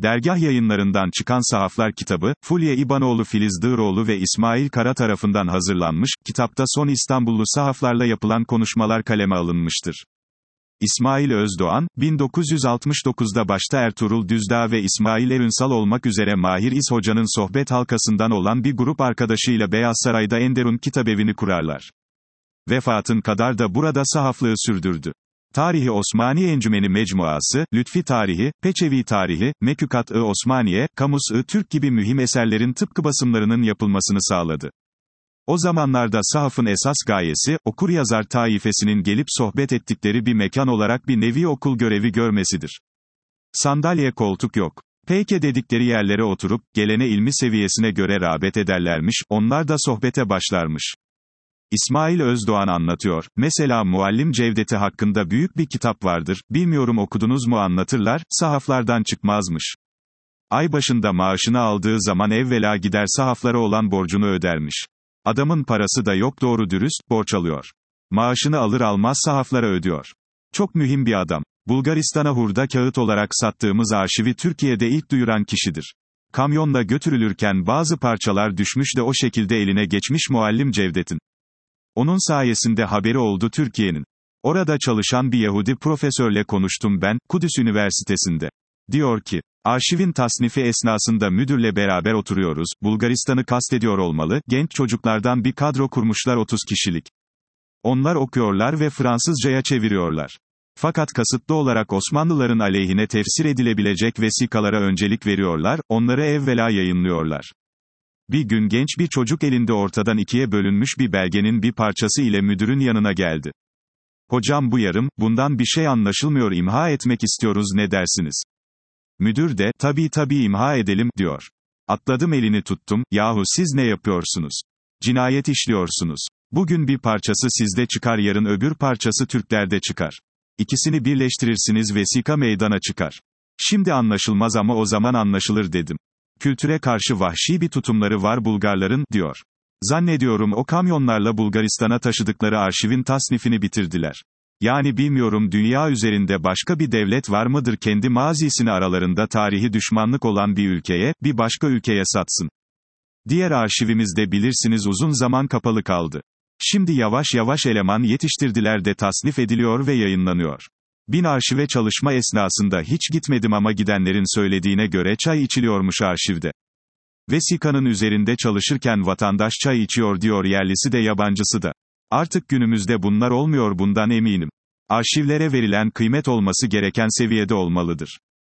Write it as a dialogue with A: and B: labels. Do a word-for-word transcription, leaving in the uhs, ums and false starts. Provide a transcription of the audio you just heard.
A: Dergah Yayınlarından çıkan Sahaflar kitabı, Fulya İbanoğlu Filiz Dığıroğlu ve İsmail Kara tarafından hazırlanmış, kitapta son İstanbullu sahaflarla yapılan konuşmalar kaleme alınmıştır. İsmail Özdoğan, bin dokuz yüz altmış dokuzda başta Ertuğrul Düzdağ ve İsmail Erünsal olmak üzere Mahir İz Hoca'nın sohbet halkasından olan bir grup arkadaşıyla Beyaz Saray'da Enderun Kitabevi'ni kurarlar. Vefatın kadar da burada sahaflığı sürdürdü. Tarihi Osmaniye Encümeni Mecmuası, Lütfi Tarihi, Peçevi Tarihi, Mekükat-ı Osmaniye, Kamus-ı Türk gibi mühim eserlerin tıpkı basımlarının yapılmasını sağladı. O zamanlarda sahafın esas gayesi, okur-yazar taifesinin gelip sohbet ettikleri bir mekan olarak bir nevi okul görevi görmesidir. Sandalye koltuk yok. Peyke dedikleri yerlere oturup, gelene ilmi seviyesine göre rağbet ederlermiş, onlar da sohbete başlarmış. İsmail Özdoğan anlatıyor, mesela Muallim Cevdeti hakkında büyük bir kitap vardır, bilmiyorum okudunuz mu anlatırlar, sahaflardan çıkmazmış. Ay başında maaşını aldığı zaman evvela gider sahaflara olan borcunu ödermiş. Adamın parası da yok doğru dürüst, borç alıyor. Maaşını alır almaz sahaflara ödüyor. Çok mühim bir adam. Bulgaristan'a hurda kağıt olarak sattığımız arşivi Türkiye'de ilk duyuran kişidir. Kamyonla götürülürken bazı parçalar düşmüş de o şekilde eline geçmiş Muallim Cevdet'in. Onun sayesinde haberi oldu Türkiye'nin. Orada çalışan bir Yahudi profesörle konuştum ben, Kudüs Üniversitesi'nde. Diyor ki, arşivin tasnifi esnasında müdürle beraber oturuyoruz, Bulgaristan'ı kastediyor olmalı, genç çocuklardan bir kadro kurmuşlar otuz kişilik. Onlar okuyorlar ve Fransızcaya çeviriyorlar. Fakat kasıtlı olarak Osmanlıların aleyhine tefsir edilebilecek vesikalara öncelik veriyorlar, onları evvela yayınlıyorlar. Bir gün genç bir çocuk elinde ortadan ikiye bölünmüş bir belgenin bir parçası ile müdürün yanına geldi. Hocam bu yarım, bundan bir şey anlaşılmıyor imha etmek istiyoruz ne dersiniz? Müdür de, tabii tabii imha edelim, diyor. Atladım elini tuttum, yahu siz ne yapıyorsunuz? Cinayet işliyorsunuz. Bugün bir parçası sizde çıkar yarın öbür parçası Türklerde çıkar. İkisini birleştirirsiniz vesika meydana çıkar. Şimdi anlaşılmaz ama o zaman anlaşılır dedim. Kültüre karşı vahşi bir tutumları var Bulgarların, diyor. Zannediyorum o kamyonlarla Bulgaristan'a taşıdıkları arşivin tasnifini bitirdiler. Yani bilmiyorum dünya üzerinde başka bir devlet var mıdır kendi mazisini aralarında tarihi düşmanlık olan bir ülkeye, bir başka ülkeye satsın. Diğer arşivimizde bilirsiniz uzun zaman kapalı kaldı. Şimdi yavaş yavaş eleman yetiştirdiler de tasnif ediliyor ve yayınlanıyor. Bin arşive çalışma esnasında hiç gitmedim ama gidenlerin söylediğine göre çay içiliyormuş arşivde. Vesikanın üzerinde çalışırken vatandaş çay içiyor diyor yerlisi de yabancısı da. Artık günümüzde bunlar olmuyor bundan eminim. Arşivlere verilen kıymet olması gereken seviyede olmalıdır.